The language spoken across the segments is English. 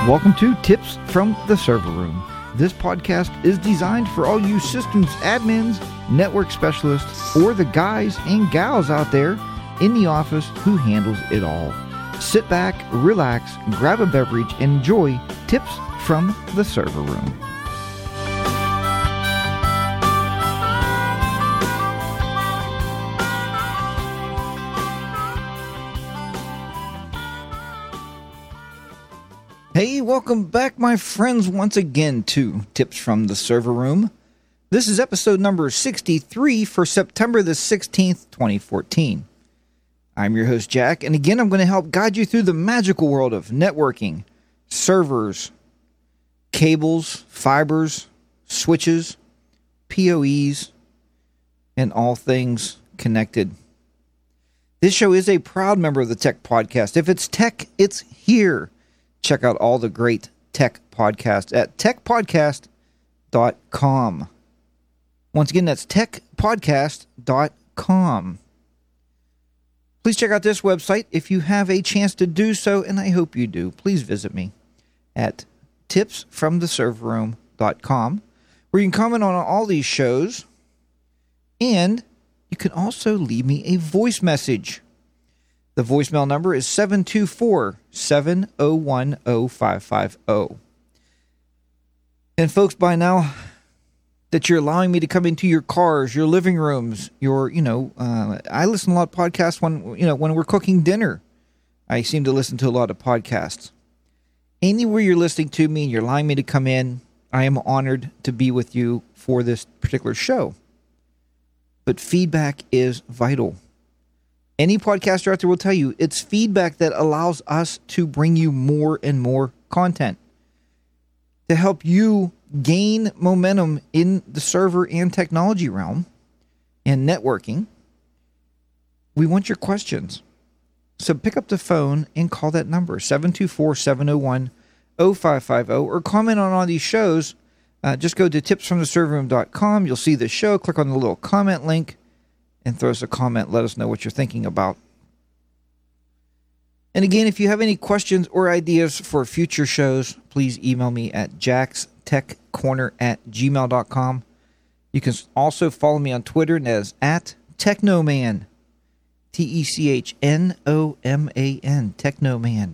Welcome to Tips from the Server Room. This podcast is designed for all you systems admins, network specialists, or the guys and gals out there in the office who handles it all. Sit back, relax, grab a beverage, and enjoy Tips from the Server Room. Hey, welcome back, my friends, once again to Tips from the Server Room. This is episode number 63 for September the 16th, 2014. I'm your host, Jack, and again, I'm going to help guide you through the magical world of networking, servers, cables, fibers, switches, PoEs, and all things connected. This show is a proud member of the Tech Podcast. If it's tech, it's here. Check out all the great tech podcasts at techpodcast.com. Once again, that's techpodcast.com. Please check out this website if you have a chance to do so, and I hope you do. Please visit me at tipsfromtheserverroom.com, where you can comment on all these shows, and you can also leave me a voice message. The voicemail number is 724-701-0550. And folks, by now that you're allowing me to come into your cars, your living rooms, I listen to a lot of podcasts when we're cooking dinner. I seem to listen to a lot of podcasts. Anywhere you're listening to me and you're allowing me to come in, I am honored to be with you for this particular show. But feedback is vital. Any podcaster out there will tell you it's feedback that allows us to bring you more and more content to help you gain momentum in the server and technology realm and networking. We want your questions. So pick up the phone and call that number, 724-701-0550, or comment on all these shows. Just go to tipsfromtheserverroom.com. You'll see the show. Click on the little comment link and throw us a comment. Let us know what you're thinking about. And again, if you have any questions or ideas for future shows, please email me at jackstechcorner@gmail.com. You can also follow me on Twitter as @Technoman. TECHNOMAN. Technoman.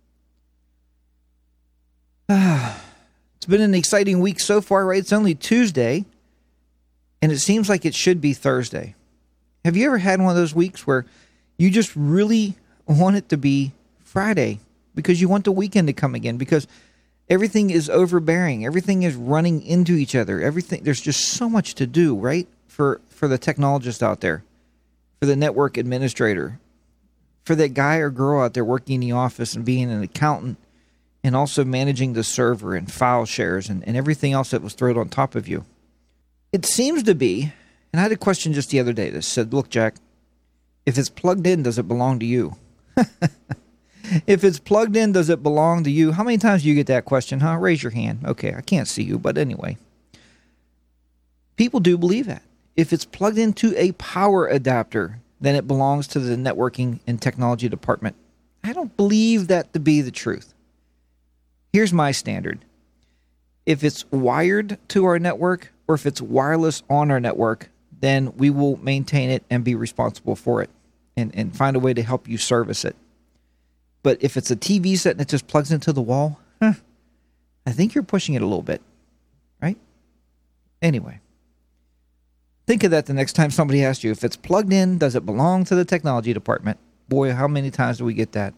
It's been an exciting week so far, right? It's only Tuesday, and it seems like it should be Thursday. Have you ever had one of those weeks where you just really want it to be Friday because you want the weekend to come again, because everything is overbearing, everything is running into each other, there's just so much to do, right? For the technologist out there, for the network administrator, for that guy or girl out there working in the office and being an accountant and also managing the server and file shares and everything else that was thrown on top of you. It seems to be. And I had a question just the other day that said, look, Jack, if it's plugged in, does it belong to you? If it's plugged in, does it belong to you? How many times do you get that question, huh? Raise your hand. Okay, I can't see you, but anyway. People do believe that. If it's plugged into a power adapter, then it belongs to the networking and technology department. I don't believe that to be the truth. Here's my standard. If it's wired to our network or if it's wireless on our network, then we will maintain it and be responsible for it and find a way to help you service it. But if it's a TV set and it just plugs into the wall, I think you're pushing it a little bit, right? Anyway, think of that the next time somebody asks you, if it's plugged in, does it belong to the technology department? Boy, how many times do we get that?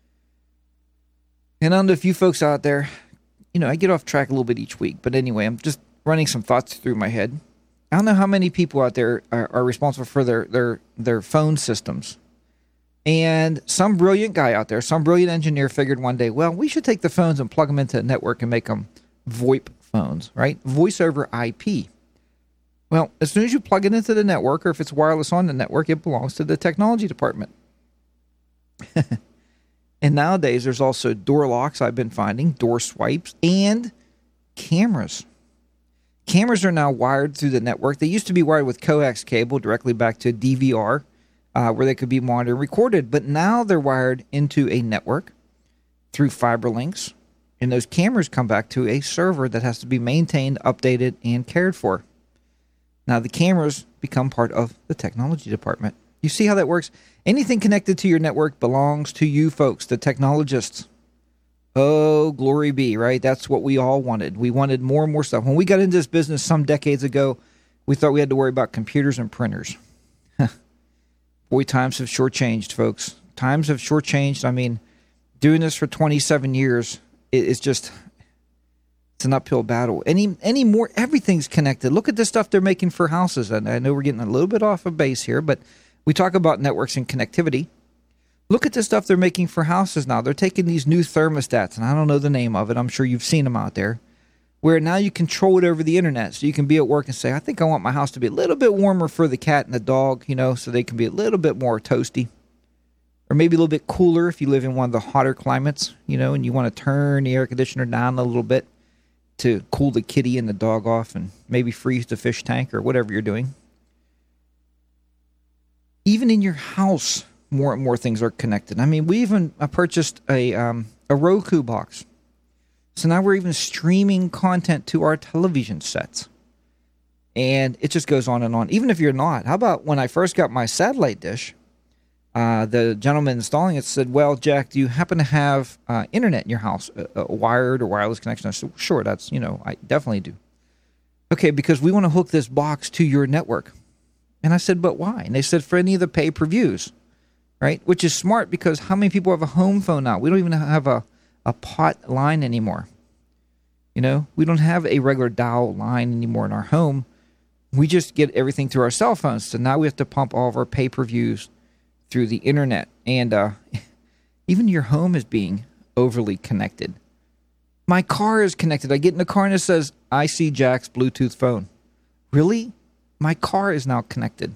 And on to a few folks out there, I get off track a little bit each week. But anyway, I'm just running some thoughts through my head. I don't know how many people out there are responsible for their phone systems. And some brilliant guy out there, some brilliant engineer figured one day, well, we should take the phones and plug them into the network and make them VoIP phones, right? Voice over IP. Well, as soon as you plug it into the network, or if it's wireless on the network, it belongs to the technology department. And nowadays, there's also door locks, I've been finding, door swipes, and cameras. Cameras are now wired through the network. They used to be wired with coax cable directly back to DVR, where they could be monitored and recorded. But now they're wired into a network through fiber links And those cameras come back to a server that has to be maintained, updated, and cared for. Now, the cameras become part of the technology department. You see how that works? Anything connected to your network belongs to you folks, the technologists. Oh, glory be, right? That's what we all wanted. We wanted more and more stuff. When we got into this business some decades ago, we thought we had to worry about computers and printers. Boy, times have sure changed, folks. Times have sure changed. I mean, doing this for 27 years, it's an uphill battle. Any more, everything's connected. Look at the stuff they're making for houses. And I know we're getting a little bit off of base here, but we talk about networks and connectivity. Look at the stuff they're making for houses now. They're taking these new thermostats, and I don't know the name of it. I'm sure you've seen them out there, where now you control it over the internet. So you can be at work and say, I think I want my house to be a little bit warmer for the cat and the dog, so they can be a little bit more toasty. Or maybe a little bit cooler if you live in one of the hotter climates, and you want to turn the air conditioner down a little bit to cool the kitty and the dog off and maybe freeze the fish tank or whatever you're doing. Even in your house, more and more things are connected. I mean, we even purchased a Roku box. So now we're even streaming content to our television sets. And it just goes on and on. Even if you're not. How about when I first got my satellite dish, the gentleman installing it said, well, Jack, do you happen to have internet in your house, a wired or wireless connection? I said, sure, that's, I definitely do. Okay, because we want to hook this box to your network. And I said, but why? And they said, for any of the pay-per-views, right? Which is smart because how many people have a home phone now? We don't even have a pot line anymore. We don't have a regular dial line anymore in our home. We just get everything through our cell phones. So now we have to pump all of our pay-per-views through the internet. And even your home is being overly connected. My car is connected. I get in the car and it says, I see Jack's Bluetooth phone. Really? My car is now connected.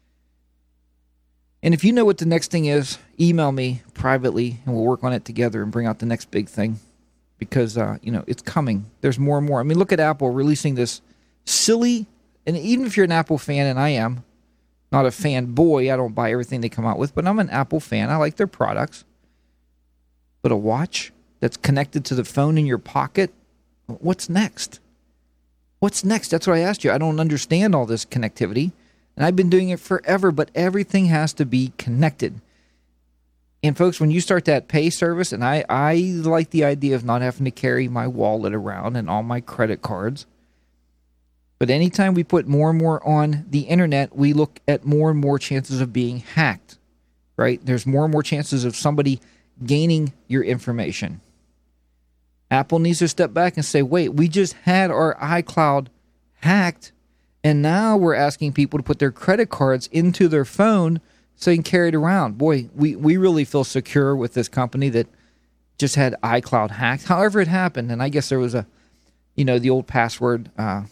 And if you know what the next thing is, email me privately and we'll work on it together and bring out the next big thing. Because, it's coming. There's more and more. I mean, look at Apple releasing this silly, and even if you're an Apple fan, and I am, not a fanboy, I don't buy everything they come out with, but I'm an Apple fan. I like their products. But a watch that's connected to the phone in your pocket, what's next? What's next? That's what I asked you. I don't understand all this connectivity, and I've been doing it forever, but everything has to be connected. And folks, when you start that pay service, and I like the idea of not having to carry my wallet around and all my credit cards. But anytime we put more and more on the internet, we look at more and more chances of being hacked, right? There's more and more chances of somebody gaining your information. Apple needs to step back and say, wait, we just had our iCloud hacked, and now we're asking people to put their credit cards into their phone so you can carry it around. Boy, we really feel secure with this company that just had iCloud hacked. However it happened, and I guess there was the old password,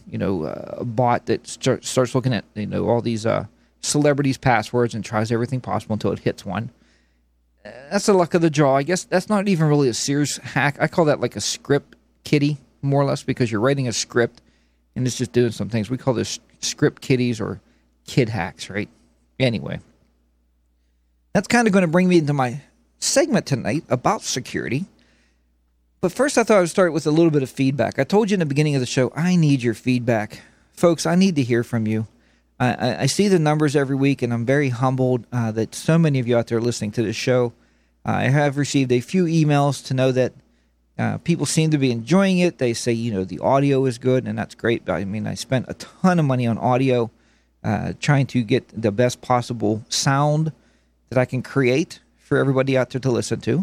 bot that starts looking at, all these celebrities' passwords and tries everything possible until it hits one. That's the luck of the draw. I guess that's not even really a serious hack. I call that like a script kiddie, more or less, because you're writing a script and it's just doing some things. We call this script kiddies or kid hacks, right? Anyway. That's kind of going to bring me into my segment tonight about security. But first, I thought I would start with a little bit of feedback. I told you in the beginning of the show, I need your feedback. Folks, I need to hear from you. I see the numbers every week, and I'm very humbled that so many of you out there listening to this show. I have received a few emails to know that people seem to be enjoying it. They say, the audio is good, and that's great. I mean, I spent a ton of money on audio trying to get the best possible sound that I can create for everybody out there to listen to.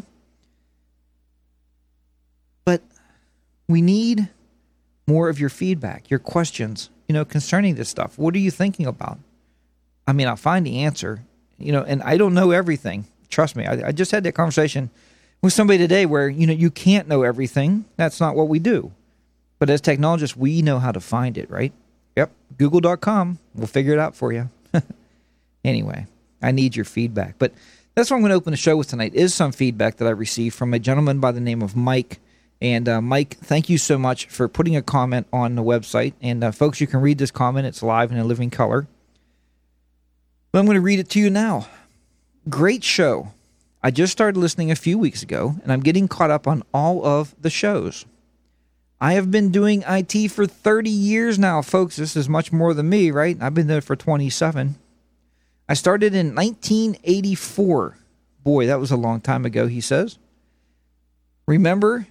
But we need more of your feedback, your questions, concerning this stuff. What are you thinking about? I mean, I'll find the answer, and I don't know everything. Trust me. I just had that conversation with somebody today where, you can't know everything. That's not what we do. But as technologists, we know how to find it, right? Yep. Google.com. We'll figure it out for you. Anyway. I need your feedback. But that's what I'm going to open the show with tonight, is some feedback that I received from a gentleman by the name of Mike. And Mike, thank you so much for putting a comment on the website. And folks, you can read this comment. It's live in a living color. But I'm going to read it to you now. Great show. I just started listening a few weeks ago, and I'm getting caught up on all of the shows. I have been doing IT for 30 years now, folks. This is much more than me, right? I've been there for 27. I started in 1984. Boy, that was a long time ago, he says. Remember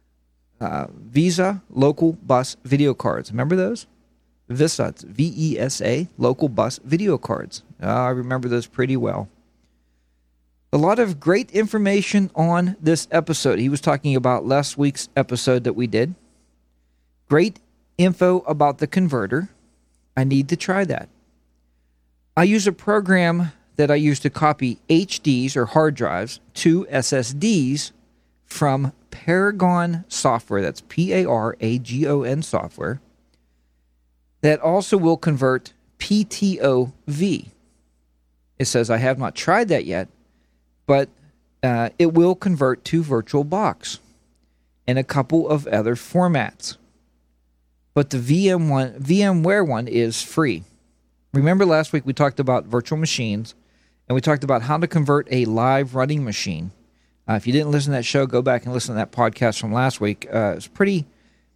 Visa local bus video cards? Remember those? Visa, VESA, local bus video cards. I remember those pretty well. A lot of great information on this episode. He was talking about last week's episode that we did. Great info about the converter. I need to try that. I use a program that I use to copy HDs or hard drives to SSDs from Paragon Software. That's Paragon software. That also will convert PTOV. It says I have not tried that yet, but it will convert to VirtualBox and a couple of other formats. But the VMware one is free. Remember last week we talked about virtual machines, and we talked about how to convert a live running machine. If you didn't listen to that show, go back and listen to that podcast from last week. It's pretty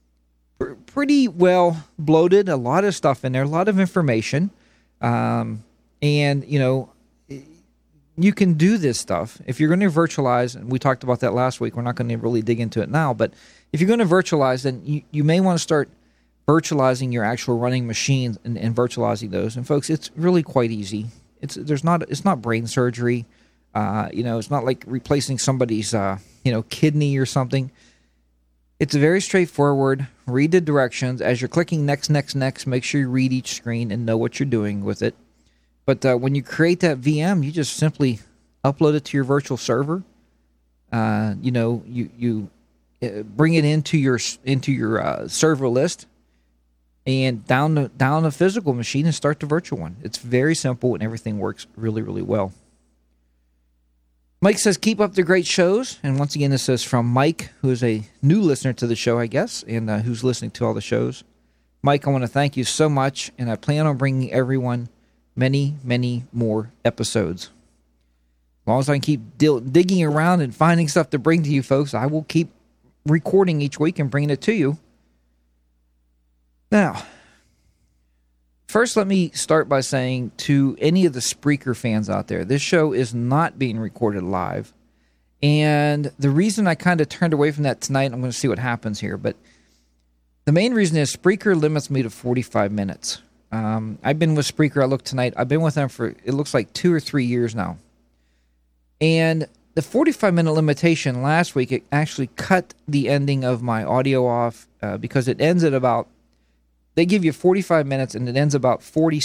well bloated, a lot of stuff in there, a lot of information. And, you know, you can do this stuff. If you're going to virtualize, and we talked about that last week, we're not going to really dig into it now, but if you're going to virtualize, then you may want to start virtualizing your actual running machines and virtualizing those. And folks, it's really quite easy. It's not brain surgery. It's not like replacing somebody's kidney or something. It's very straightforward. Read the directions as you're clicking next. Make sure you read each screen and know what you're doing with it. But when you create that VM, you just simply upload it to your virtual server. You bring it into your server list, and down a physical machine and start the virtual one. It's very simple, and everything works really, really well. Mike says, keep up the great shows. And once again, this is from Mike, who is a new listener to the show, I guess, and who's listening to all the shows. Mike, I want to thank you so much, and I plan on bringing everyone many, many more episodes. As long as I can keep digging around and finding stuff to bring to you folks, I will keep recording each week and bringing it to you. Now, first let me start by saying to any of the Spreaker fans out there, this show is not being recorded live. And the reason I kind of turned away from that tonight, I'm going to see what happens here, but the main reason is Spreaker limits me to 45 minutes. I've been with Spreaker, I looked tonight, I've been with them for, it looks like 2 or 3 years now. And the 45-minute limitation last week, it actually cut the ending of my audio off because it ends at about, they give you 45 minutes and it ends about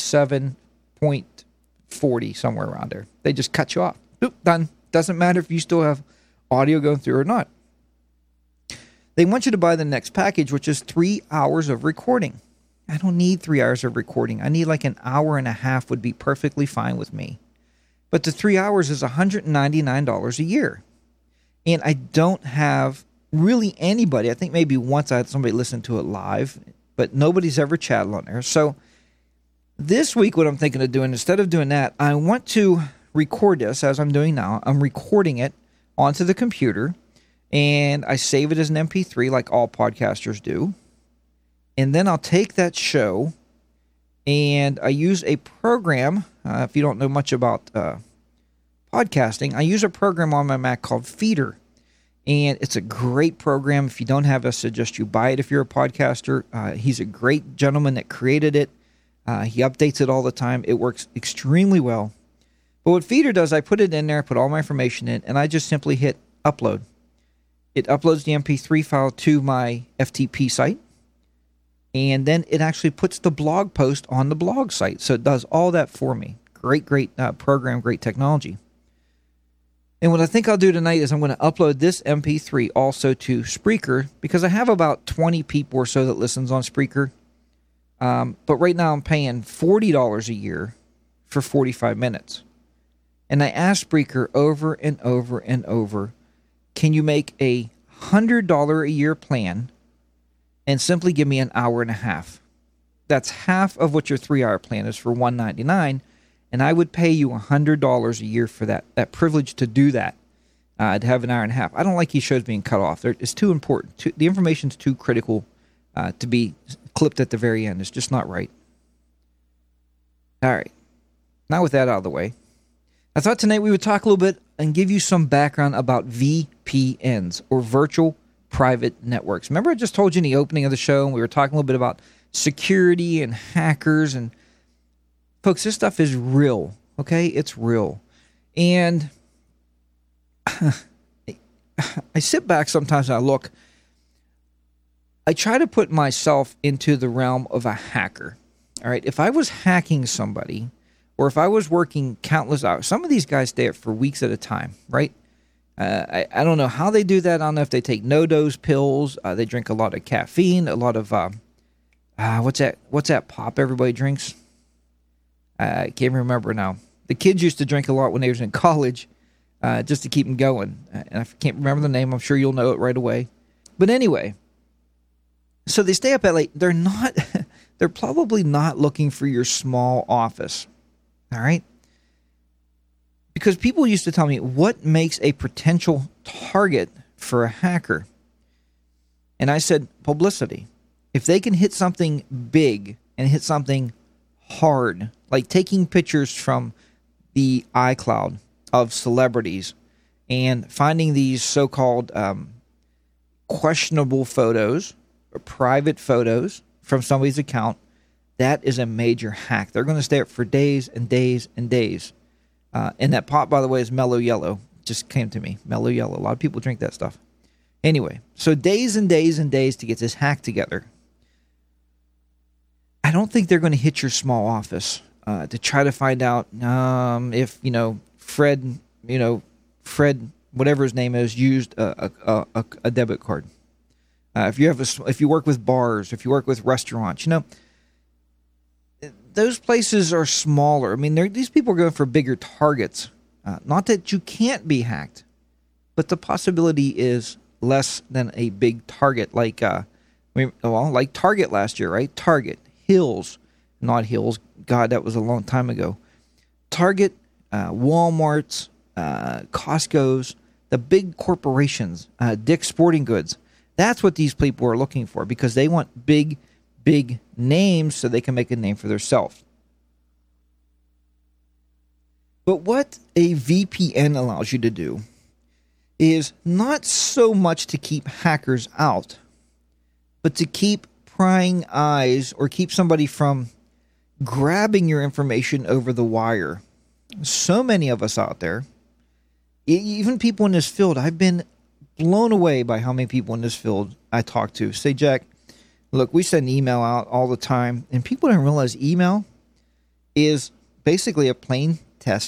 47.40, somewhere around there. They just cut you off. Boop, done. Doesn't matter if you still have audio going through or not. They want you to buy the next package, which is 3 hours of recording. I don't need 3 hours of recording. I need like an hour and a half would be perfectly fine with me. But the 3 hours is $199 a year. And I don't have really anybody. I think maybe once I had somebody listen to it live, but nobody's ever chatted on there. So this week, what I'm thinking of doing, instead of doing that, I want to record this as I'm doing now. I'm recording it onto the computer, and I save it as an MP3 like all podcasters do. And then I'll take that show, and I use a program. If you don't know much about podcasting, I use a program on my Mac called Feeder. And it's a great program. If you don't have it, I suggest you buy it if you're a podcaster. He's a great gentleman that created it. He updates it all the time. It works extremely well. But what Feeder does, I put it in there, put all my information in, and I just simply hit upload. It uploads the MP3 file to my FTP site. And then it actually puts the blog post on the blog site. So it does all that for me. Great program, great technology. And what I think I'll do tonight is I'm going to upload this MP3 also to Spreaker, because I have about 20 people or so that listens on Spreaker. But right now I'm paying $40 a year for 45 minutes. And I asked Spreaker over and over and over, can you make a $100 a year plan and simply give me an hour and a half? That's half of what your 3-hour plan is for $199. And I would pay you $100 a year for that privilege to do that. to have an hour and a half. I don't like these shows being cut off. It's too important. The information's too critical to be clipped at the very end. It's just not right. All right. Now with that out of the way, I thought tonight we would talk a little bit and give you some background about VPNs, or virtual private networks. Remember I just told you in the opening of the show, and we were talking a little bit about security and hackers. And folks, this stuff is real, okay? It's real. And I sit back sometimes and I look. I try to put myself into the realm of a hacker. All right, if I was hacking somebody, or if I was working countless hours, some of these guys stay up for weeks at a time, right? I don't know how they do that. I don't know if they take no-dose pills. They drink a lot of caffeine, a lot of what's that pop everybody drinks? I can't remember now. The kids used to drink a lot when they was in college, just to keep them going. And I can't remember the name. I'm sure you'll know it right away. But anyway, so they stay up at late. They're probably not looking for your small office. All right? Because people used to tell me, what makes a potential target for a hacker? And I said, publicity. If they can hit something big and hit something hard, like taking pictures from the iCloud of celebrities and finding these so-called questionable photos or private photos from somebody's account, that is a major hack. They're going to stay up for days and days and days. And that pop, by the way, is Mellow Yellow. Just came to me. Mellow Yellow. A lot of people drink that stuff. Anyway, so days and days and days to get this hack together. I don't think they're going to hit your small office to try to find out if, Fred, whatever his name is, used a debit card. If you work with bars, if you work with restaurants, those places are smaller. I mean, these people are going for bigger targets. Not that you can't be hacked, but the possibility is less than a big target like Target last year, right? Target, Hills, not Hills. God, that was a long time ago. Target, Walmart's, Costco's, the big corporations, Dick's Sporting Goods. That's what these people are looking for, because they want big names so they can make a name for themselves. But what a VPN allows you to do is not so much to keep hackers out, but to keep prying eyes or keep somebody from grabbing your information over the wire. So many of us out there, even people in this field, I've been blown away by how many people in this field I talk to. Say, Jack, look, we send email out all the time, and people don't realize email is basically a plain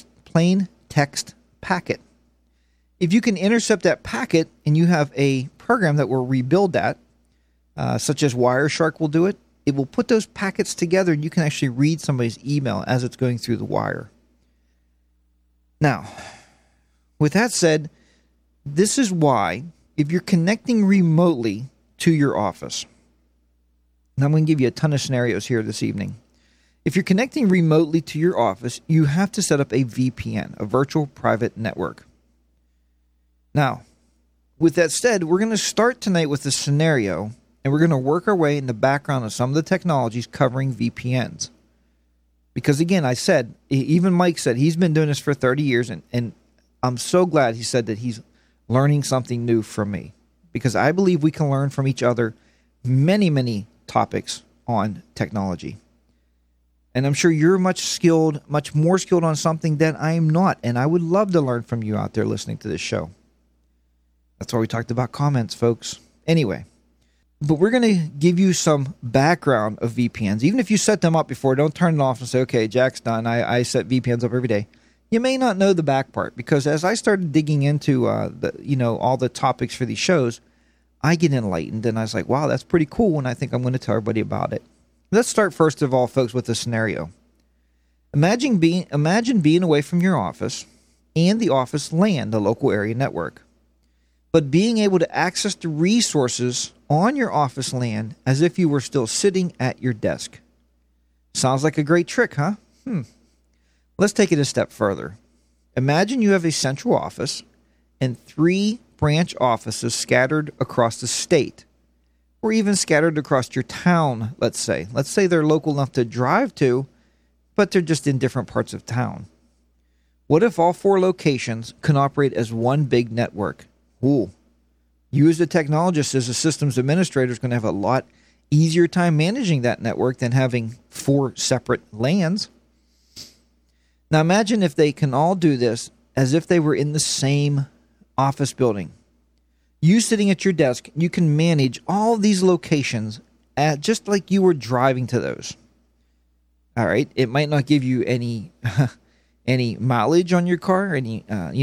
text packet. If you can intercept that packet and you have a program that will rebuild that, such as Wireshark will do it, it will put those packets together and you can actually read somebody's email as it's going through the wire. Now, with that said, this is why if you're connecting remotely to your office, and I'm going to give you a ton of scenarios here this evening. If you're connecting remotely to your office, you have to set up a VPN, a virtual private network. Now, with that said, we're going to start tonight with a scenario, and we're going to work our way in the background of some of the technologies covering VPNs. Because again, I said, even Mike said he's been doing this for 30 years, and I'm so glad he said that he's learning something new from me. Because I believe we can learn from each other many topics on technology. And I'm sure you're much more skilled on something that I am not. And I would love to learn from you out there listening to this show. That's why we talked about comments, folks. Anyway, but we're going to give you some background of VPNs. Even if you set them up before, don't turn it off and say, okay, Jack's done. I set VPNs up every day. You may not know the back part, because as I started digging into all the topics for these shows, I get enlightened, and I was like, wow, that's pretty cool, and I think I'm going to tell everybody about it. Let's start first of all, folks, with a scenario. Imagine being away from your office and the office LAN, the local area network, but being able to access the resources on your office LAN as if you were still sitting at your desk. Sounds like a great trick, huh? Let's take it a step further. Imagine you have a central office and 3 branch offices scattered across the state, or even scattered across your town, let's say. Let's say they're local enough to drive to, but they're just in different parts of town. What if all 4 locations can operate as one big network? Ooh. You as a technologist, as a systems administrator, is going to have a lot easier time managing that network than having 4 separate LANs. Now imagine if they can all do this as if they were in the same office building. You sitting at your desk, you can manage all these locations just like you were driving to those. All right, it might not give you any any mileage on your car, any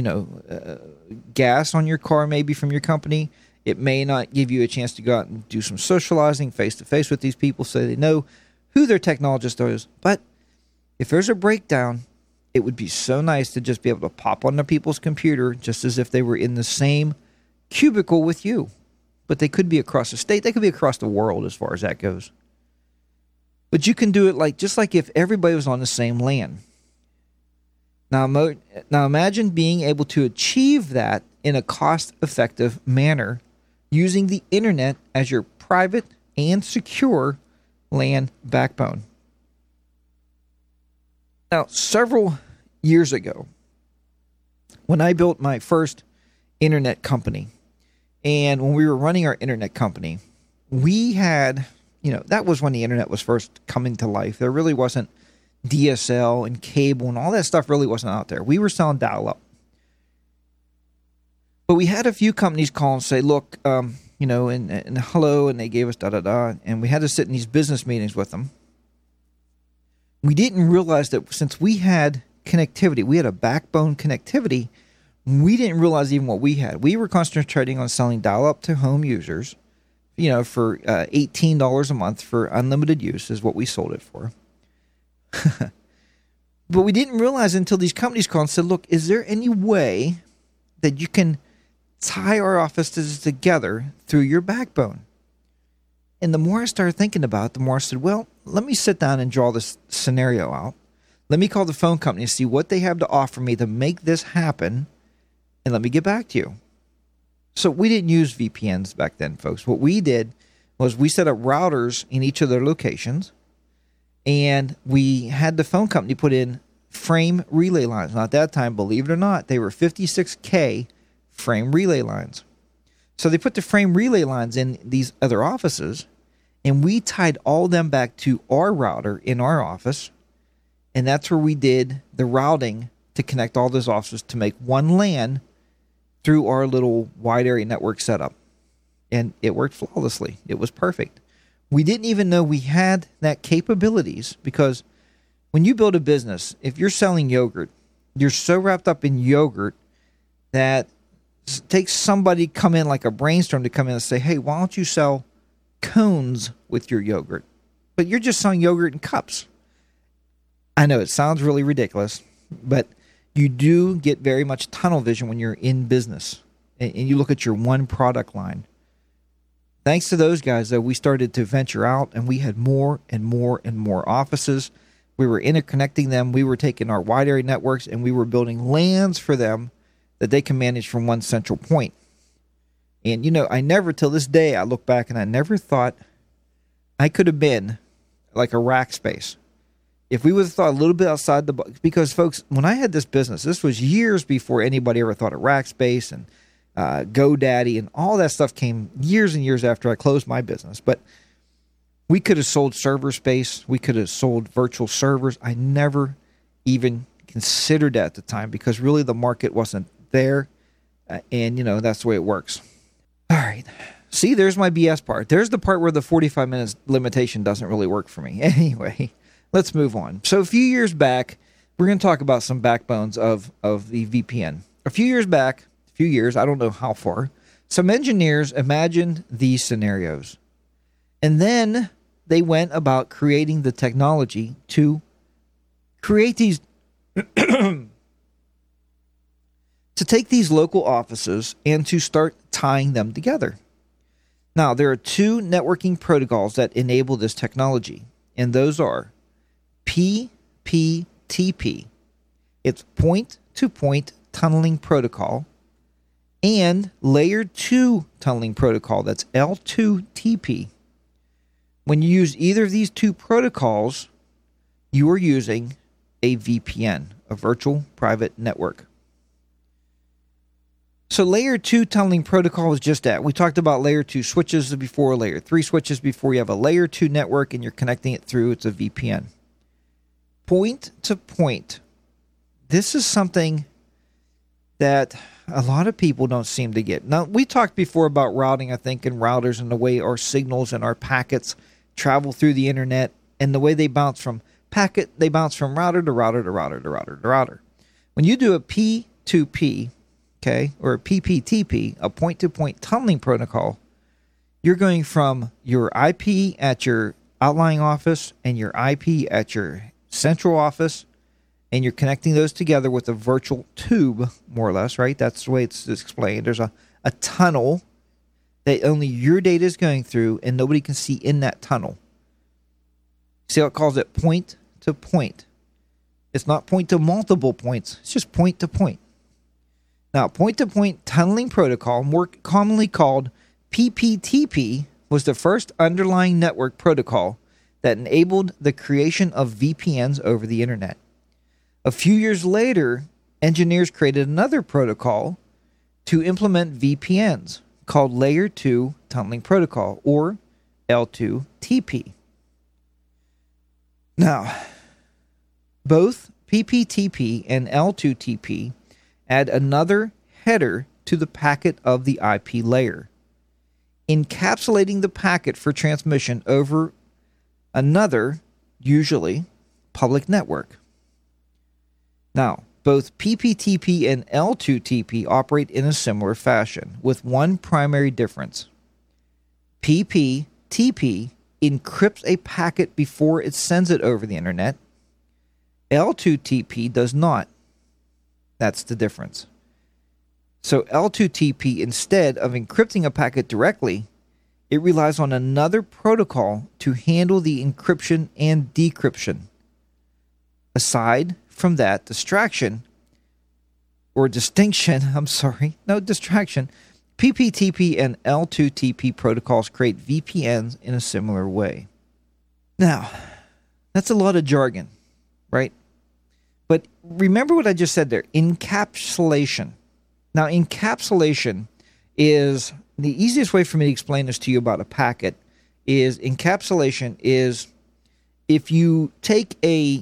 gas on your car maybe from your company. It may not give you a chance to go out and do some socializing face to face with these people so they know who their technologist is. But if there's a breakdown, it would be so nice to just be able to pop onto people's computer just as if they were in the same cubicle with you. But they could be across the state. They could be across the world as far as that goes. But you can do it just like if everybody was on the same LAN. Now imagine being able to achieve that in a cost-effective manner using the internet as your private and secure LAN backbone. Now, several years ago, when I built my first internet company, and when we were running our internet company, we had, that was when the internet was first coming to life. There really wasn't DSL and cable and all that stuff really wasn't out there. We were selling dial-up. But we had a few companies call and say, look, and hello, and they gave us da-da-da, and we had to sit in these business meetings with them. We didn't realize that since we had connectivity, we had a backbone connectivity, we didn't realize even what we had. We were concentrating on selling dial-up to home users, for $18 a month for unlimited use is what we sold it for. But we didn't realize until these companies called and said, look, is there any way that you can tie our offices together through your backbone? And the more I started thinking about it, the more I said, well, let me sit down and draw this scenario out. Let me call the phone company and see what they have to offer me to make this happen, and let me get back to you. So we didn't use VPNs back then, folks. What we did was we set up routers in each of their locations, and we had the phone company put in frame relay lines. Now, at that time, believe it or not, they were 56K frame relay lines. So they put the frame relay lines in these other offices, and we tied all of them back to our router in our office, and that's where we did the routing to connect all those offices to make one LAN through our little wide area network setup. And it worked flawlessly. It was perfect. We didn't even know we had that capabilities, because when you build a business, if you're selling yogurt, you're so wrapped up in yogurt that it takes somebody come in like a brainstorm to come in and say, hey, why don't you sell cones with your yogurt? But you're just selling yogurt in cups. I know it sounds really ridiculous, but you do get very much tunnel vision when you're in business and you look at your one product line. Thanks to those guys, though, we started to venture out, and we had more and more and more offices. We were interconnecting them. We were taking our wide area networks, and we were building LANs for them that they can manage from one central point. And, I never, till this day, I look back, and I never thought I could have been like a Rackspace. If we would have thought a little bit outside the box, because, folks, when I had this business, this was years before anybody ever thought of Rackspace and GoDaddy and all that stuff came years and years after I closed my business. But we could have sold server space. We could have sold virtual servers. I never even considered that at the time, because really the market wasn't there. And, that's the way it works. All right. See, there's my BS part. There's the part where the 45 minutes limitation doesn't really work for me. Anyway, let's move on. So a few years back, we're going to talk about some backbones of the VPN. A few years, I don't know how far, some engineers imagined these scenarios. And then they went about creating the technology to create these, to take these local offices and to start tying them together. Now, there are 2 networking protocols that enable this technology, and those are PPTP. It's point-to-point tunneling protocol. and layer 2 tunneling protocol, that's L2TP. When you use either of these two protocols, you are using a VPN, a virtual private network. So layer 2 tunneling protocol is just that. We talked about layer 2 switches before, layer 3 switches before. You have a layer 2 network and you're connecting it through. It's a VPN. Point to point. This is something that a lot of people don't seem to get. Now, we talked before about routing, I think, and routers and the way our signals and our packets travel through the internet and the way they bounce from router to router to router to router to router. When you do a P2P, okay, or a PPTP, a point-to-point tunneling protocol, you're going from your IP at your outlying office and your IP at your central office, and you're connecting those together with a virtual tube, more or less, right? That's the way it's explained. There's a tunnel that only your data is going through, and nobody can see in that tunnel. See how it calls it point to point? It's not point to multiple points. It's just point to point. Now, point-to-point tunneling protocol, more commonly called PPTP, was the first underlying network protocol that enabled the creation of VPNs over the internet. A few years later, engineers created another protocol to implement VPNs called Layer 2 Tunneling Protocol, or L2TP. Now, both PPTP and L2TP add another header to the packet of the IP layer, encapsulating the packet for transmission over another, usually, public network. Now, both PPTP and L2TP operate in a similar fashion, with one primary difference. PPTP encrypts a packet before it sends it over the internet. L2TP does not. That's the difference. So L2TP, instead of encrypting a packet directly, it relies on another protocol to handle the encryption and decryption. Aside from that distraction, PPTP and L2TP protocols create VPNs in a similar way. Now, that's a lot of jargon, right? But remember what I just said there, encapsulation. Now, encapsulation is the easiest way for me to explain this to you about a packet is encapsulation is if you take a,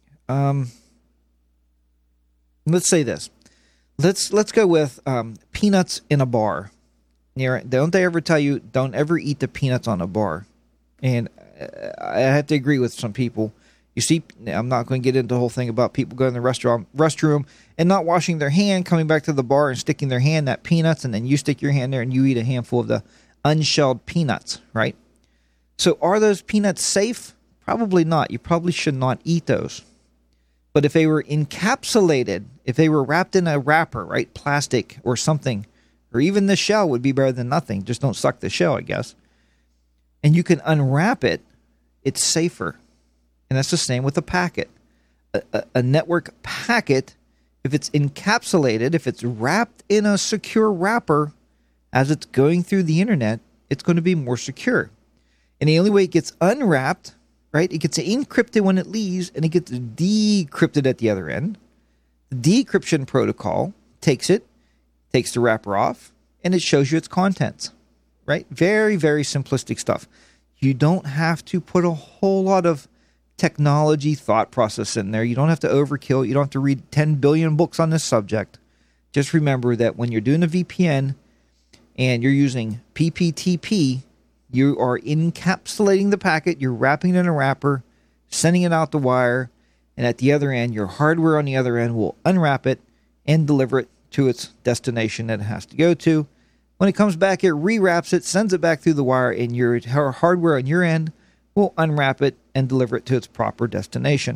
let's say this. Let's go with peanuts in a bar. Don't they ever tell you, don't ever eat the peanuts on a bar? And I have to agree with some people. You see, I'm not going to get into the whole thing about people going to the restroom and not washing their hand, coming back to the bar and sticking their hand in that peanuts, and then you stick your hand there and you eat a handful of the unshelled peanuts, right? So are those peanuts safe? Probably not. You probably should not eat those. But if they were encapsulated, if they were wrapped in a wrapper, right, plastic or something, or even the shell would be better than nothing. Just don't suck the shell, I guess. And you can unwrap it, it's safer. And that's the same with a packet. A network packet, if it's encapsulated, if it's wrapped in a secure wrapper as it's going through the internet, it's going to be more secure. And the only way it gets unwrapped, right, it gets encrypted when it leaves and it gets decrypted at the other end. The decryption protocol takes the wrapper off, and it shows you its contents, right? Very, very simplistic stuff. You don't have to put a whole lot of technology thought process in there. You don't have to overkill. You don't have to read 10 billion books on this subject. Just remember that when you're doing a VPN and you're using PPTP, you are encapsulating the packet, you're wrapping it in a wrapper, sending it out the wire, and at the other end, your hardware on the other end will unwrap it and deliver it to its destination that it has to go to. When it comes back, it rewraps it, sends it back through the wire, and your hardware on your end will unwrap it and deliver it to its proper destination.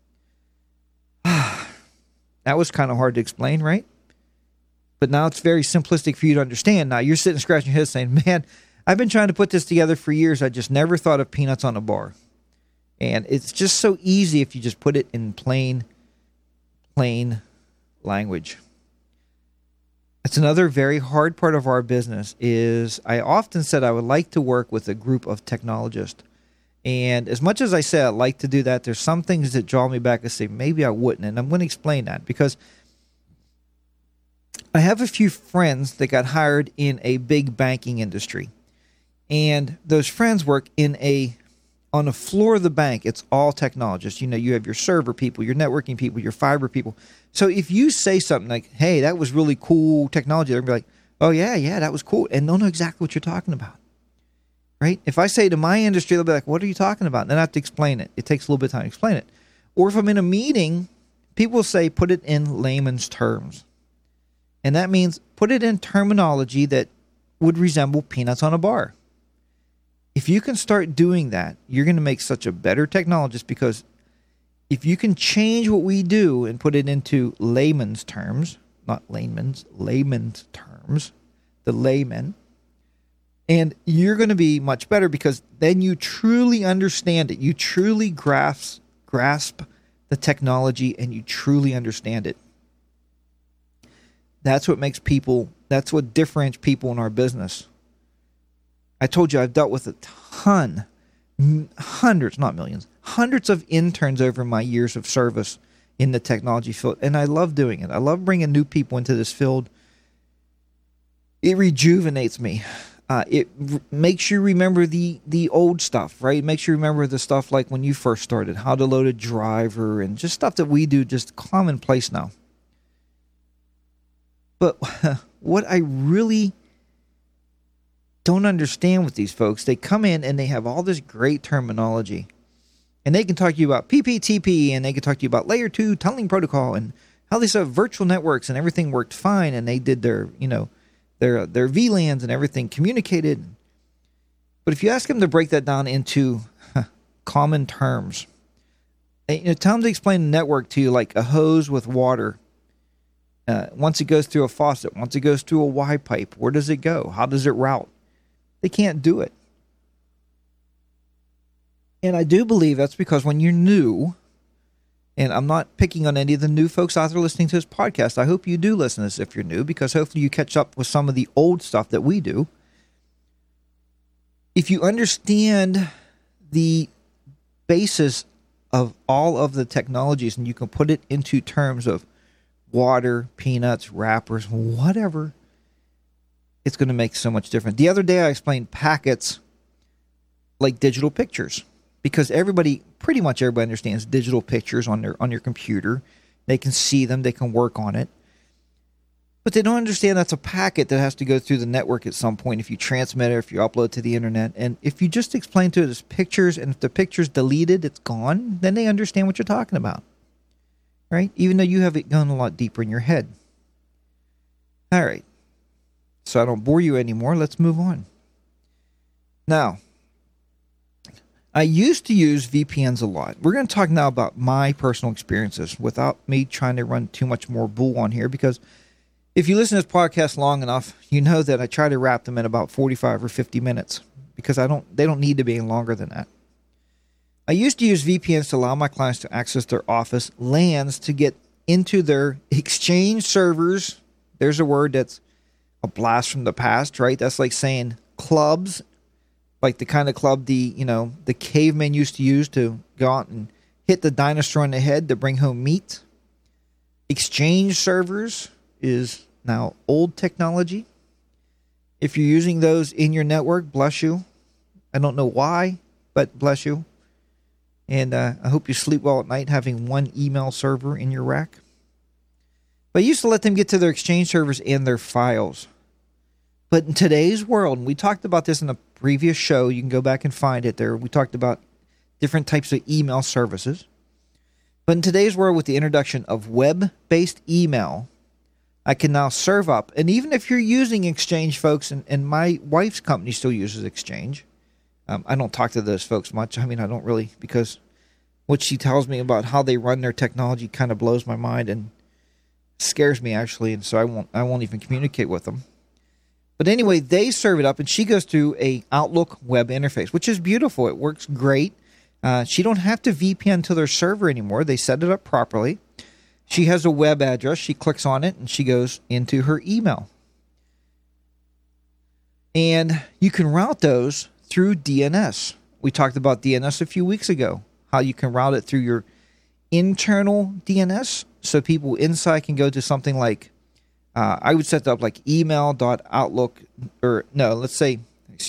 That was kind of hard to explain, right? But now it's very simplistic for you to understand. Now you're sitting scratching your head saying, man, I've been trying to put this together for years. I just never thought of peanuts on a bar. And it's just so easy if you just put it in plain language. It's another very hard part of our business is I often said I would like to work with a group of technologists. And as much as I say I like to do that, there's some things that draw me back and say maybe I wouldn't. And I'm going to explain that because I have a few friends that got hired in a big banking industry. And those friends work on the floor of the bank. It's all technologists. You have your server people, your networking people, your fiber people. So if you say something like, hey, that was really cool technology, they're going to be like, oh, yeah, that was cool. And they'll know exactly what you're talking about. Right? If I say to my industry, they'll be like, what are you talking about? And then I have to explain it. It takes a little bit of time to explain it. Or if I'm in a meeting, people say, put it in layman's terms. And that means put it in terminology that would resemble peanuts on a bar. If you can start doing that, you're going to make such a better technologist, because if you can change what we do and put it into layman's terms, not layman's terms, the layman, and you're going to be much better, because then you truly understand it. You truly grasp the technology, and you truly understand it. That's what differentiates people in our business. I told you I've dealt with a ton, hundreds, not millions, hundreds of interns over my years of service in the technology field, and I love doing it. I love bringing new people into this field. It rejuvenates me. It makes you remember the old stuff, right? It makes you remember the stuff like when you first started, how to load a driver, and just stuff that we do, just commonplace now. But what I really don't understand with these folks, they come in and they have all this great terminology, and they can talk to you about PPTP, and they can talk to you about layer 2 tunneling protocol, and how they set up virtual networks, and everything worked fine, and they did their VLANs and everything communicated. But if you ask them to break that down into common terms, tell them to explain the network to you like a hose with water. Once it goes through a faucet, once it goes through a Y pipe, where does it go? How does it route? They can't do it. And I do believe that's because when you're new, and I'm not picking on any of the new folks out there listening to this podcast. I hope you do listen to this if you're new, because hopefully you catch up with some of the old stuff that we do. If you understand the basis of all of the technologies, and you can put it into terms of water, peanuts, wrappers, whatever, it's going to make so much difference. The other day I explained packets like digital pictures, because pretty much everybody understands digital pictures on your computer. They can see them, they can work on it. But they don't understand that's a packet that has to go through the network at some point if you transmit it, or if you upload it to the internet. And if you just explain to it as pictures, and if the picture's deleted, it's gone, then they understand what you're talking about. Right? Even though you have it gone a lot deeper in your head. All right. So I don't bore you anymore. Let's move on. Now, I used to use VPNs a lot. We're going to talk now about my personal experiences without me trying to run too much more bull on here, because if you listen to this podcast long enough, you know that I try to wrap them in about 45 or 50 minutes, because they don't need to be any longer than that. I used to use VPNs to allow my clients to access their office LANs to get into their Exchange servers. There's a word that's a blast from the past, right? That's like saying clubs, like the kind of club the cavemen used to use to go out and hit the dinosaur on the head to bring home meat. Exchange servers is now old technology. If you're using those in your network, bless you. I don't know why, but bless you. And I hope you sleep well at night having one email server in your rack. But I used to let them get to their Exchange servers and their files. But in today's world, and we talked about this in a previous show, you can go back and find it there. We talked about different types of email services. But in today's world, with the introduction of web-based email, I can now serve up. And even if you're using Exchange, folks, and my wife's company still uses Exchange. I don't talk to those folks much. I mean, I don't really, because what she tells me about how they run their technology kind of blows my mind and scares me, actually. And so I won't even communicate with them. But anyway, they serve it up, and she goes through a Outlook web interface, which is beautiful. It works great. She don't have to VPN to their server anymore. They set it up properly. she has a web address. She clicks on it and she goes into her email. And you can route those through DNS. We talked about DNS a few weeks ago, how you can route it through your internal DNS. So people inside can go to something like, I would set that up like email.outlook, or no, let's say,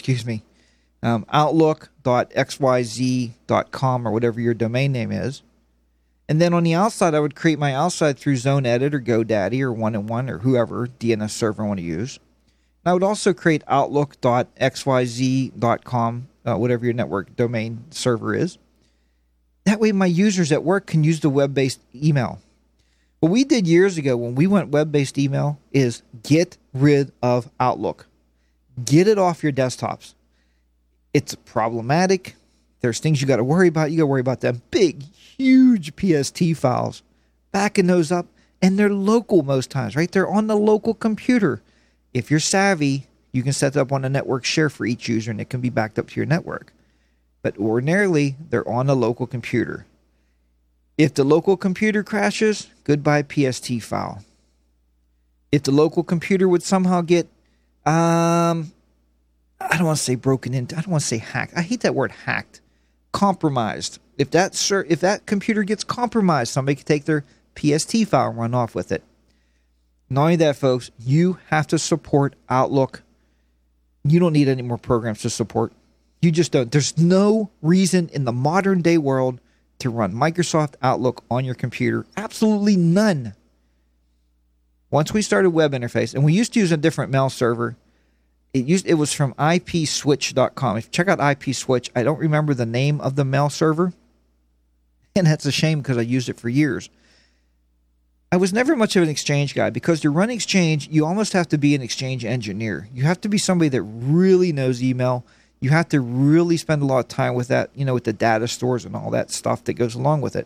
outlook.xyz.com or whatever your domain name is. And then on the outside, I would create my outside through ZoneEdit or GoDaddy or 1&1 or whoever DNS server I want to use. And I would also create outlook.xyz.com, whatever your network domain server is. That way my users at work can use the web-based email. What we did years ago when we went web-based email is get rid of Outlook. Get it off your desktops. It's problematic. There's things you got to worry about. You got to worry about them big, huge PST files. Backing those up. And they're local most times, right? They're on the local computer. If you're savvy, you can set it up on a network share for each user and it can be backed up to your network. But ordinarily, they're on a local computer. If the local computer crashes, goodbye PST file. If the local computer would somehow get, I don't want to say broken into, I don't want to say hacked. I hate that word hacked. Compromised. If that computer gets compromised, somebody could take their PST file and run off with it. Not only that, folks, you have to support Outlook. You don't need any more programs to support. You just don't. There's no reason in the modern day world to run Microsoft Outlook on your computer. Absolutely none. Once we started web interface, and we used to use a different mail server, it was from IPswitch.com. If you check out IPswitch, I don't remember the name of the mail server, and that's a shame because I used it for years. I was never much of an Exchange guy because to run Exchange, you almost have to be an Exchange engineer. You have to be somebody that really knows email. You have to really spend a lot of time with that, with the data stores and all that stuff that goes along with it.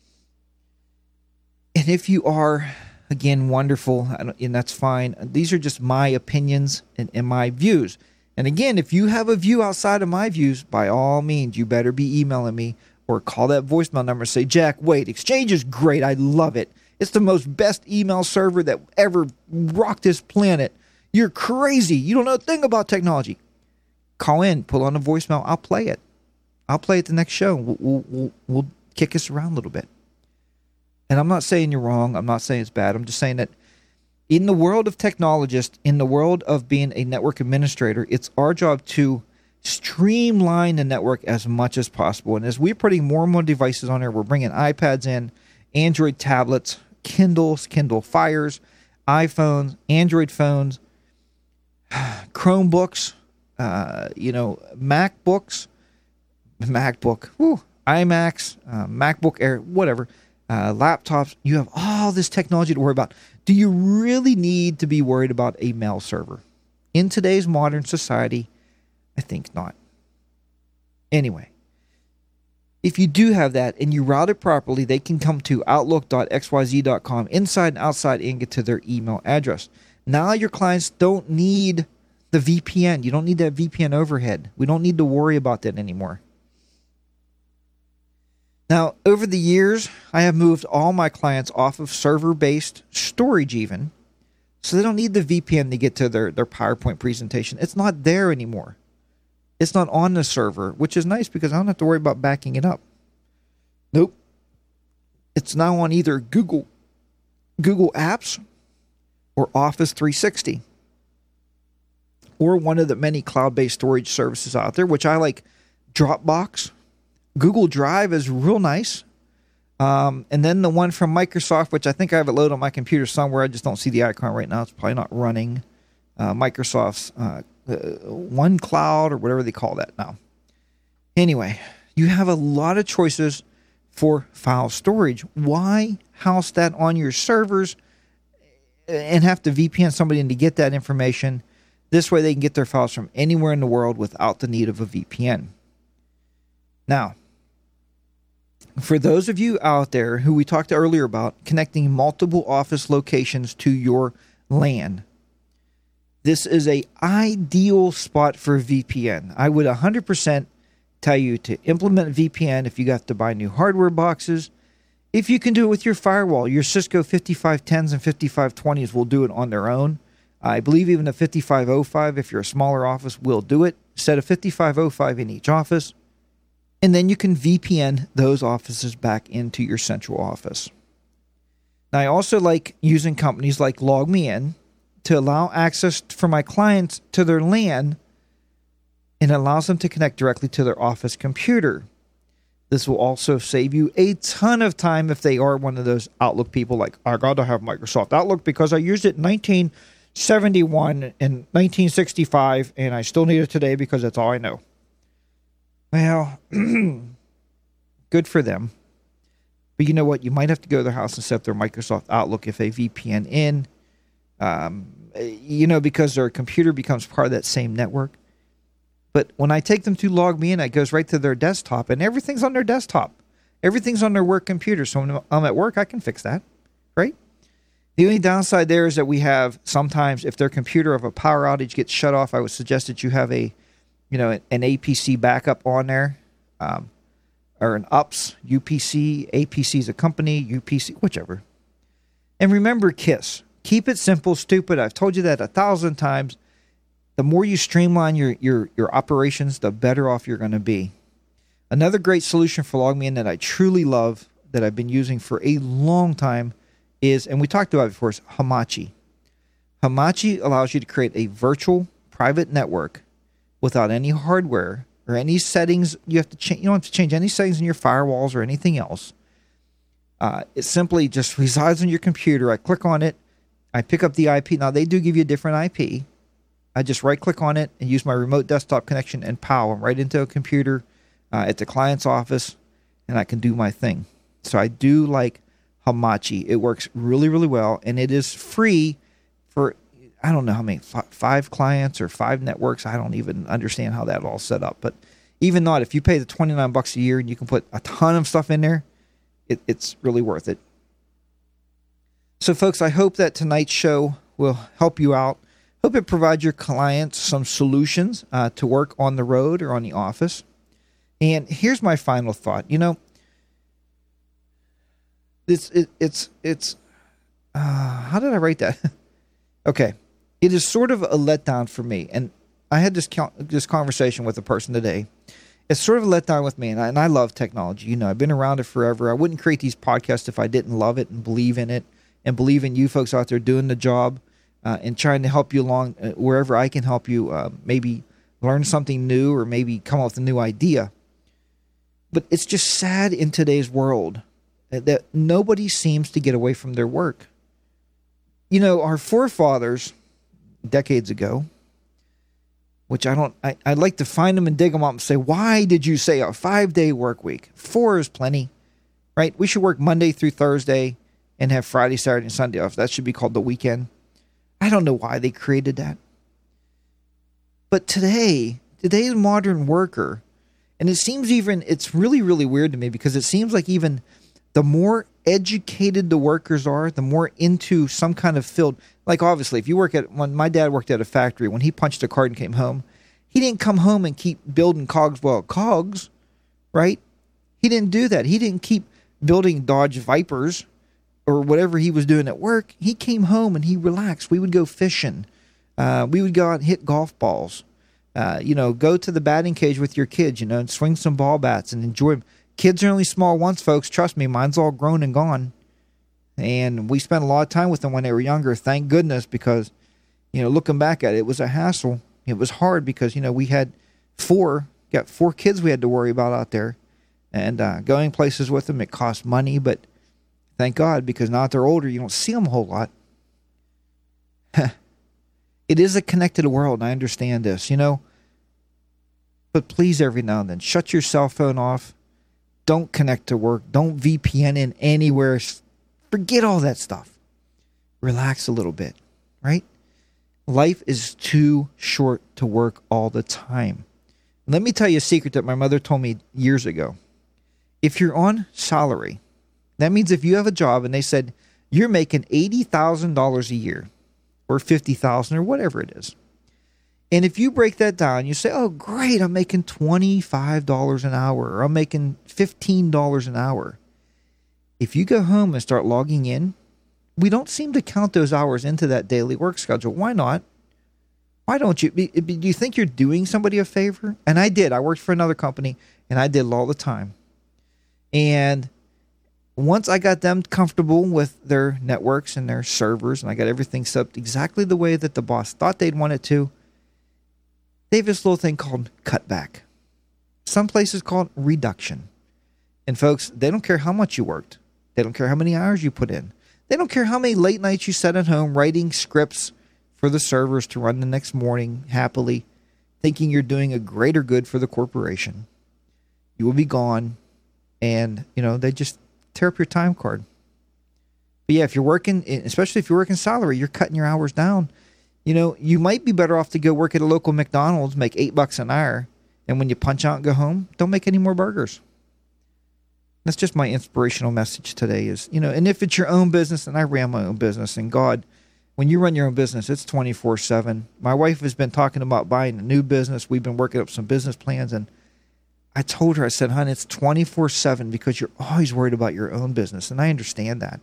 And if you are, again, wonderful, and that's fine. These are just my opinions and my views. And again, if you have a view outside of my views, by all means, you better be emailing me or call that voicemail number and say, Jack, wait, Exchange is great. I love it. It's the most best email server that ever rocked this planet. You're crazy. You don't know a thing about technology. Call in, pull on the voicemail. I'll play it. I'll play it the next show. We'll kick us around a little bit. And I'm not saying you're wrong. I'm not saying it's bad. I'm just saying that in the world of technologists, in the world of being a network administrator, it's our job to streamline the network as much as possible. And as we're putting more and more devices on there, we're bringing iPads in, Android tablets, Kindles, Kindle Fires, iPhones, Android phones, Chromebooks, MacBooks, iMacs, MacBook Air, whatever, laptops. You have all this technology to worry about. Do you really need to be worried about a mail server? In today's modern society, I think not. Anyway, if you do have that and you route it properly, they can come to outlook.xyz.com inside and outside and get to their email address. Now your clients don't need the VPN. You don't need that VPN overhead. We don't need to worry about that anymore. Now, over the years, I have moved all my clients off of server-based storage even, so they don't need the VPN to get to their PowerPoint presentation. It's not there anymore. It's not on the server, which is nice because I don't have to worry about backing it up. Nope. It's now on either Google Apps or Office 360 or one of the many cloud-based storage services out there, which I like. Dropbox. Google Drive is real nice. And then the one from Microsoft, which I think I have it loaded on my computer somewhere. I just don't see the icon right now. It's probably not running. Microsoft's OneCloud or whatever they call that now. Anyway, you have a lot of choices for file storage. Why house that on your servers and have to VPN somebody in to get that information? This way they can get their files from anywhere in the world without the need of a VPN. Now, for those of you out there who we talked earlier about connecting multiple office locations to your LAN, this is an ideal spot for VPN. I would 100% tell you to implement VPN if you got to buy new hardware boxes. If you can do it with your firewall, your Cisco 5510s and 5520s will do it on their own. I believe even a 5505, if you're a smaller office, will do it. Set a 5505 in each office. And then you can VPN those offices back into your central office. Now, I also like using companies like LogMeIn to allow access for my clients to their LAN, and allows them to connect directly to their office computer. This will also save you a ton of time if they are one of those Outlook people like, I got to have Microsoft Outlook because I used it in 1971 and 1965, and I still need it today because that's all I know. Well, good for them. But you know what? You might have to go to their house and set up their Microsoft Outlook if they VPN in, because their computer becomes part of that same network. But when I take them to LogMeIn, it goes right to their desktop, and everything's on their desktop. Everything's on their work computer. So when I'm at work, I can fix that, right? The only downside there is that we have sometimes, if their computer of a power outage gets shut off, I would suggest that you have an APC backup on there, or an UPS, UPC. APC is a company, UPC, whichever. And remember KISS. Keep it simple, stupid. I've told you that 1,000 times. The more you streamline your operations, the better off you're going to be. Another great solution for LogMeIn that I truly love, that I've been using for a long time, is, and we talked about it before, is Hamachi. Hamachi allows you to create a virtual private network without any hardware or any settings you have to change. You don't have to change any settings in your firewalls or anything else. It simply just resides on your computer. I click on it. I pick up the IP. Now, they do give you a different IP. I just right-click on it and use my remote desktop connection, and pow, I'm right into a computer at the client's office, and I can do my thing. So I do like Hamachi. It works really, really well, and it is free for, I don't know how many, 5 clients or 5 networks. I don't even understand how that all set up. But even not, if you pay the $29 a year and you can put a ton of stuff in there, it's really worth it. So, folks, I hope that tonight's show will help you out. Hope it provides your clients some solutions to work on the road or on the office. And here's my final thought. How did I write that? Okay. It is sort of a letdown for me. And I had this conversation with a person today. It's sort of a letdown with me. And I love technology. I've been around it forever. I wouldn't create these podcasts if I didn't love it and believe in it, and believe in you folks out there doing the job. And trying to help you along wherever I can help you, maybe learn something new or maybe come up with a new idea. But it's just sad in today's world that nobody seems to get away from their work. Our forefathers decades ago, which I'd like to find them and dig them up and say, why did you say a 5-day work week? 4 is plenty, right? We should work Monday through Thursday and have Friday, Saturday, and Sunday off. That should be called the weekend. I don't know why they created that. But today's modern worker, and it's really, really weird to me, because it seems like even the more educated the workers are, the more into some kind of field. Like, obviously, when my dad worked at a factory, when he punched a card and came home, he didn't come home and keep building cogs, right? He didn't do that. He didn't keep building Dodge Vipers or whatever he was doing at work. He came home and he relaxed. We would go fishing. We would go out and hit golf balls. Go to the batting cage with your kids, and swing some ball bats and enjoy them. Kids are only small once, folks. Trust me, mine's all grown and gone. And we spent a lot of time with them when they were younger. Thank goodness, because, looking back at it, it was a hassle. It was hard because, we had 4 kids we had to worry about out there. And going places with them, it cost money, but thank God, because now that they're older, you don't see them a whole lot. It is a connected world, and I understand this, But please, every now and then, shut your cell phone off. Don't connect to work. Don't VPN in anywhere. Forget all that stuff. Relax a little bit, right? Life is too short to work all the time. Let me tell you a secret that my mother told me years ago. If you're on salary, that means if you have a job and they said you're making $80,000 a year or $50,000 or whatever it is. And if you break that down, you say, oh, great, I'm making $25 an hour, or I'm making $15 an hour. if you go home and start logging in, we don't seem to count those hours into that daily work schedule. Why not? Why don't you? Do you think you're doing somebody a favor? And I did. I worked for another company, and I did it all the time. And once I got them comfortable with their networks and their servers, and I got everything set up exactly the way that the boss thought they'd want it to, they have this little thing called cutback. Some places call it reduction. And folks, they don't care how much you worked. They don't care how many hours you put in. They don't care how many late nights you sat at home writing scripts for the servers to run the next morning happily, thinking you're doing a greater good for the corporation. You will be gone, and, they just tear up your time card. But yeah, if you're working, especially if you're working salary, you're cutting your hours down. You might be better off to go work at a local McDonald's, make $8 an hour, and when you punch out and go home, don't make any more burgers. That's just my inspirational message today is, and if it's your own business, and I ran my own business, and God, when you run your own business, it's 24/7. My wife has been talking about buying a new business. We've been working up some business plans, and I told her, I said, honey, it's 24/7 because you're always worried about your own business, and I understand that.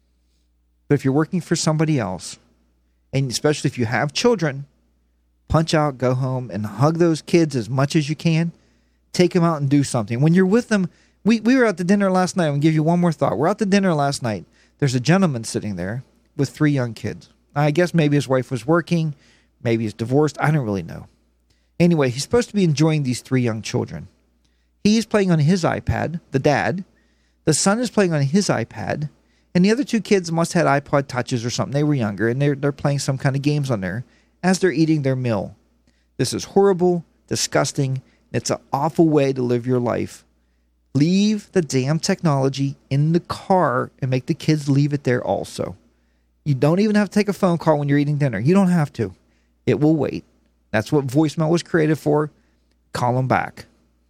But if you're working for somebody else, and especially if you have children, punch out, go home, and hug those kids as much as you can. Take them out and do something. When you're with them, we were out to dinner last night. I'm going to give you one more thought. We're out to dinner last night. There's a gentleman sitting there with 3 young kids. I guess maybe his wife was working. Maybe he's divorced. I don't really know. Anyway, he's supposed to be enjoying these 3 young children. He's playing on his iPad, the dad. The son is playing on his iPad. And the other 2 kids must have had iPod Touches or something. They were younger, and they're playing some kind of games on there as they're eating their meal. This is horrible, disgusting. It's an awful way to live your life. Leave the damn technology in the car and make the kids leave it there also. You don't even have to take a phone call when you're eating dinner. You don't have to. It will wait. That's what voicemail was created for. Call them back.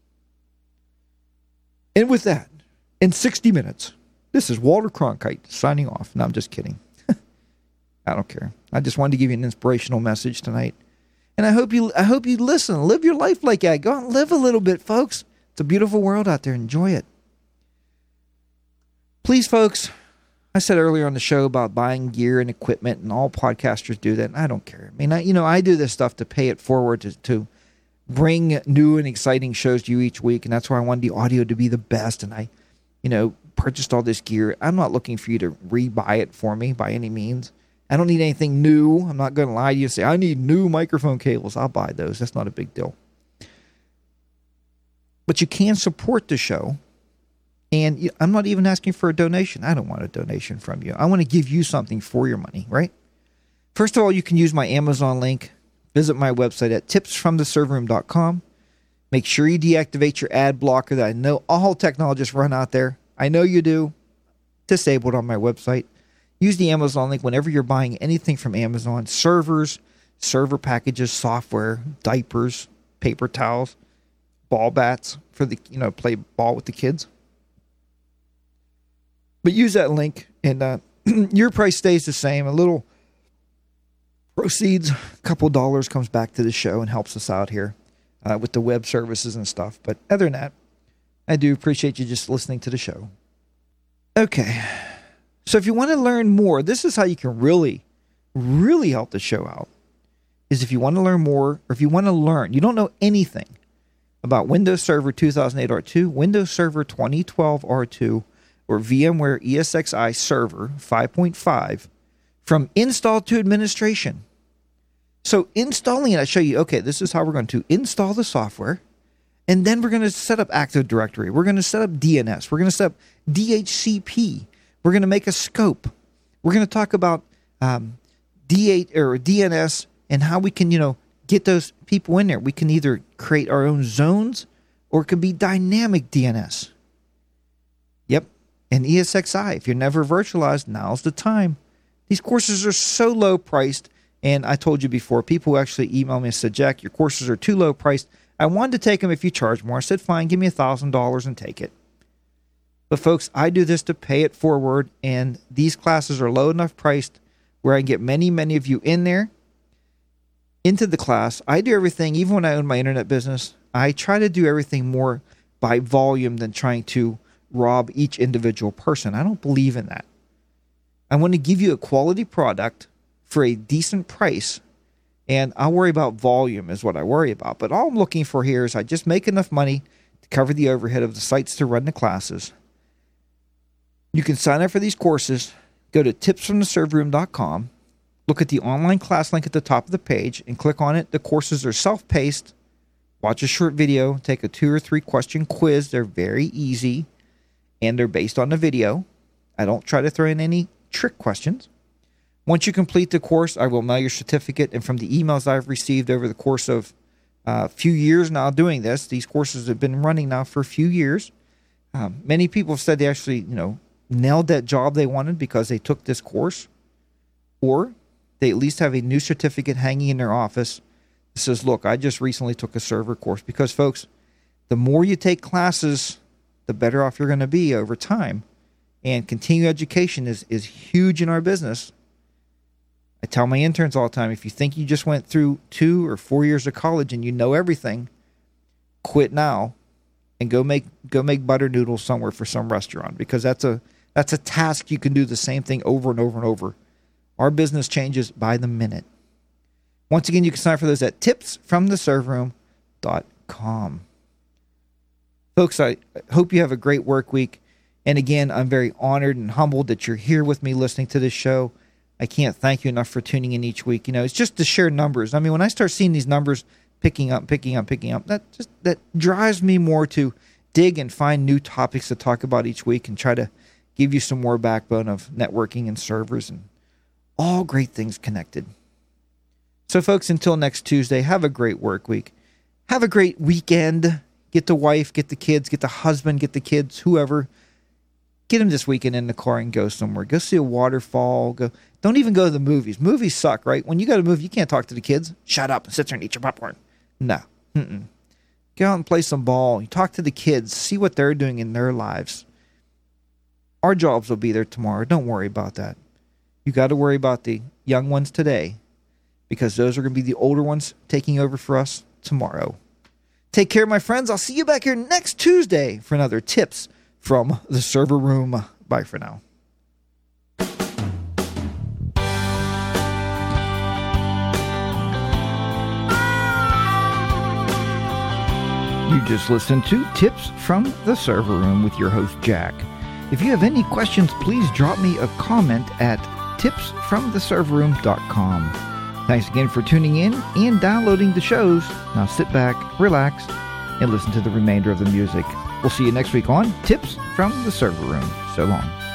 And with that, in 60 minutes, this is Walter Cronkite signing off. No, I'm just kidding. I don't care. I just wanted to give you an inspirational message tonight. And I hope you listen. Live your life like that. Go out and live a little bit, folks. It's a beautiful world out there. Enjoy it. Please, folks, I said earlier on the show about buying gear and equipment, and all podcasters do that. And I don't care. I mean, I do this stuff to pay it forward to bring new and exciting shows to you each week. And that's why I wanted the audio to be the best. And I, purchased all this gear. I'm not looking for you to rebuy it for me by any means. I don't need anything new. I'm not going to lie to you and say, I need new microphone cables. I'll buy those. That's not a big deal. But you can support the show. And I'm not even asking for a donation. I don't want a donation from you. I want to give you something for your money, right? First of all, you can use my Amazon link. Visit my website at tipsfromtheserverroom.com. Make sure you deactivate your ad blocker that I know all technologists run out there. I know you do. Disabled on my website. Use the Amazon link whenever you're buying anything from Amazon. Servers, server packages, software, diapers, paper towels, ball bats for the, play ball with the kids. But use that link and your price stays the same. A little proceeds, a couple dollars comes back to the show and helps us out here with the web services and stuff. But other than that, I do appreciate you just listening to the show. Okay. So if you want to learn more, this is how you can really, really help the show out. Is if you want to learn more, or if you want to learn, you don't know anything about Windows Server 2008 R2, Windows Server 2012 R2, or VMware ESXi Server 5.5, from install to administration. So installing it, I show you, okay, this is how we're going to install the software. And then we're going to set up Active Directory. We're going to set up DNS. We're going to set up DHCP. We're going to make a scope. We're going to talk about D8 or DNS and how we can, get those people in there. We can either create our own zones or it could be dynamic DNS. Yep. And ESXi, if you're never virtualized, now's the time. These courses are so low priced. And I told you before, people who actually emailed me and said, Jack, your courses are too low priced. I wanted to take them if you charge more. I said, fine, give me $1,000 and take it. But folks, I do this to pay it forward, and these classes are low enough priced where I can get many, many of you in there, into the class. I do everything, even when I own my internet business, I try to do everything more by volume than trying to rob each individual person. I don't believe in that. I want to give you a quality product for a decent price, and I'll worry about volume is what I worry about. But all I'm looking for here is I just make enough money to cover the overhead of the sites to run the classes. You can sign up for these courses. Go to tipsfromtheserveroom.com. Look at the online class link at the top of the page and click on it. The courses are self-paced. Watch a short video. Take a 2 or 3 question quiz. They're very easy, and they're based on the video. I don't try to throw in any trick questions. Once you complete the course, I will mail your certificate. And from the emails I've received over the course of a few years now doing this, these courses have been running now for a few years. Many people have said they actually, nailed that job they wanted because they took this course, or they at least have a new certificate hanging in their office that says, look, I just recently took a server course. Because, folks, the more you take classes, the better off you're going to be over time. And continuing education is huge in our business. I tell my interns all the time, if you think you just went through 2 or 4 years of college and you know everything, quit now and go make butter noodles somewhere for some restaurant, because that's a task you can do the same thing over and over and over. Our business changes by the minute. Once again, you can sign up for those at tipsfromtheserveroom.com. Folks, I hope you have a great work week. And again, I'm very honored and humbled that you're here with me listening to this show. I can't thank you enough for tuning in each week. It's just to share numbers. I mean, when I start seeing these numbers picking up, that drives me more to dig and find new topics to talk about each week and try to give you some more backbone of networking and servers and all great things connected. So, folks, until next Tuesday, have a great work week. Have a great weekend. Get the wife, get the kids, get the husband, get the kids, whoever. Get them this weekend in the car and go somewhere. Go see a waterfall. Don't even go to the movies. Movies suck, right? When you go to a movie, you can't talk to the kids. Shut up and sit there and eat your popcorn. No. Go out and play some ball. You talk to the kids. See what they're doing in their lives. Our jobs will be there tomorrow. Don't worry about that. You got to worry about the young ones today, because those are going to be the older ones taking over for us tomorrow. Take care, my friends. I'll see you back here next Tuesday for another Tips from the Server Room. Bye for now. You just listened to Tips from the Server Room with your host, Jack. If you have any questions, please drop me a comment at tipsfromtheserverroom.com. Thanks again for tuning in and downloading the shows. Now sit back, relax, and listen to the remainder of the music. We'll see you next week on Tips from the Server Room. So long.